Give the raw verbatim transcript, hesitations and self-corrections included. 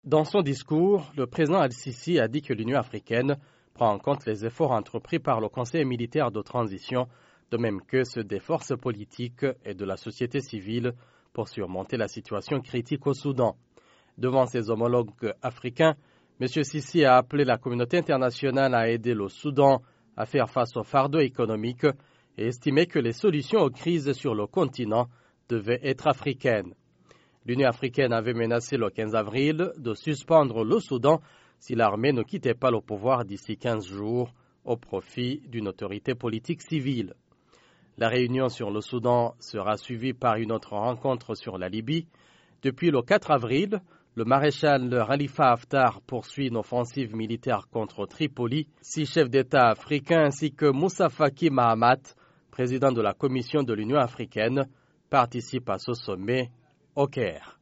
Dans son discours, le président Al-Sisi a dit que l'Union africaine prend en compte les efforts entrepris par le Conseil militaire de transition, de même que ceux des forces politiques et de la société civile pour surmonter la situation critique au Soudan. Devant ses homologues africains, M. Sisi a appelé la communauté internationale à aider le Soudan à faire face au fardeau économique et estimé que les solutions aux crises sur le continent devaient être africaines. L'Union africaine avait menacé le quinze avril de suspendre le Soudan si l'armée ne quittait pas le pouvoir d'ici quinze jours au profit d'une autorité politique civile. La réunion sur le Soudan sera suivie par une autre rencontre sur la Libye. Depuis le quatre avril, le maréchal Khalifa Haftar poursuit une offensive militaire contre Tripoli. Six chefs d'État africains ainsi que Moussa Faki Mahamat, président de la Commission de l'Union africaine, participent à ce sommet au Caire.